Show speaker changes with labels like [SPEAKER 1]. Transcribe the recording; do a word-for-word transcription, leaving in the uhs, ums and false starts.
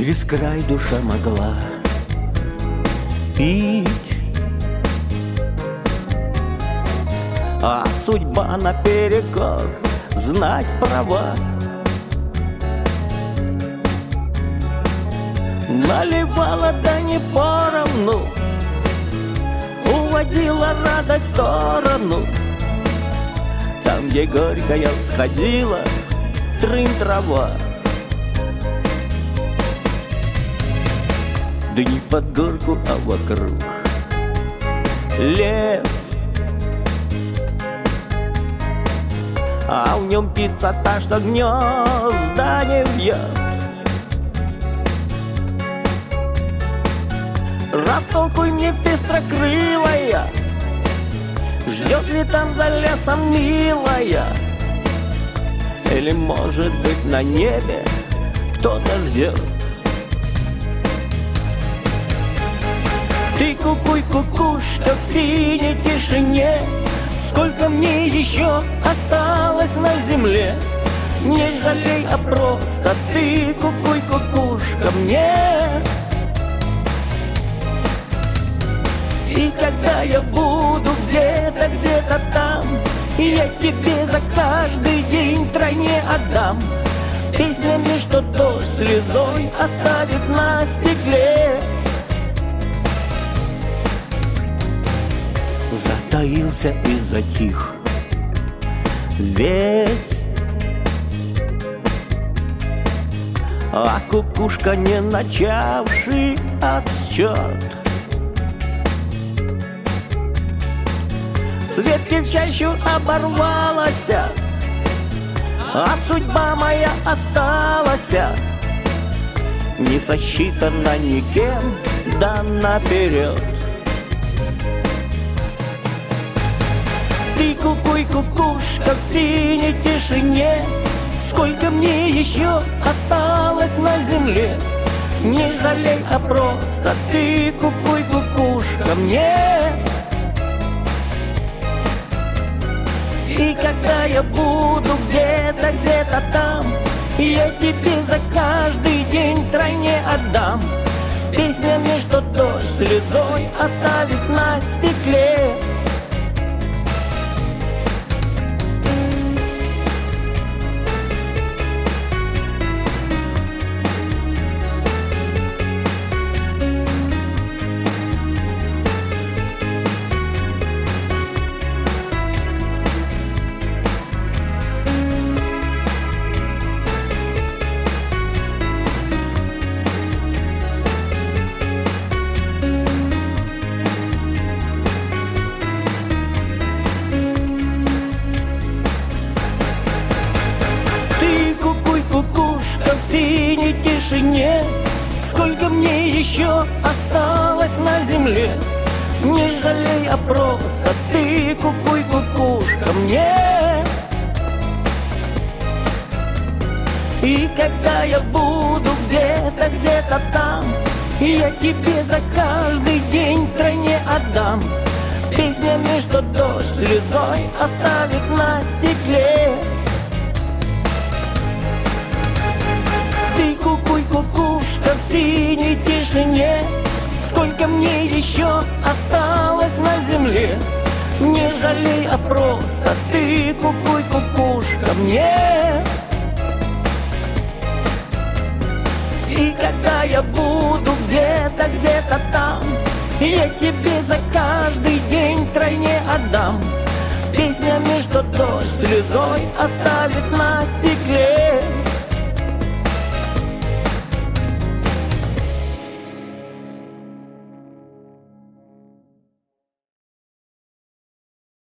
[SPEAKER 1] Через край душа могла пить, а судьба наперекор знать права. Наливала, да не поровну, уводила радость в сторону. Там, где горькая сходила трын трава. Да не под горку, а вокруг лес, а в нем птица та, что гнезда не вьет. Растолкуй мне, пестрокрылая, ждет ли там за лесом милая? Или, может быть, на небе кто-то ждет? Ты кукуй, кукушка в синей тишине, сколько мне еще осталось на земле? Не жалей, а просто ты кукуй, кукушка мне. И когда я буду где-то, где-то там, я тебе за каждый день втройне отдам песнями, что дождь слезой оставит на стекле. Затаился и затих весь, а кукушка, не начавший отсчет. С ветки в чащу оборвалась, а судьба моя осталась не сосчитана никем, да наперед. Ты кукуй, кукушка в синей тишине, сколько мне еще осталось на земле? Не жалей, а просто ты кукуй, кукушка мне. И когда я буду где-то, где-то там, я тебе за каждый день втройне отдам песнями, что дождь слезой оставит на стекле. Кукушка в синей тишине, сколько мне еще осталось на земле? Не жалей, а просто ты кукуй, кукушка мне. И когда я буду где-то, где-то там, я тебе за каждый день втройне отдам песнями, что дождь слезой оставит на стекле. Ты кукуй, кукушка в синей тишине, сколько мне еще осталось на земле? Не жалей, а просто ты кукуй, кукушка мне. И когда я буду где-то, где-то там, я тебе за каждый день втройне отдам песнями, что дождь слезой оставит на стекле.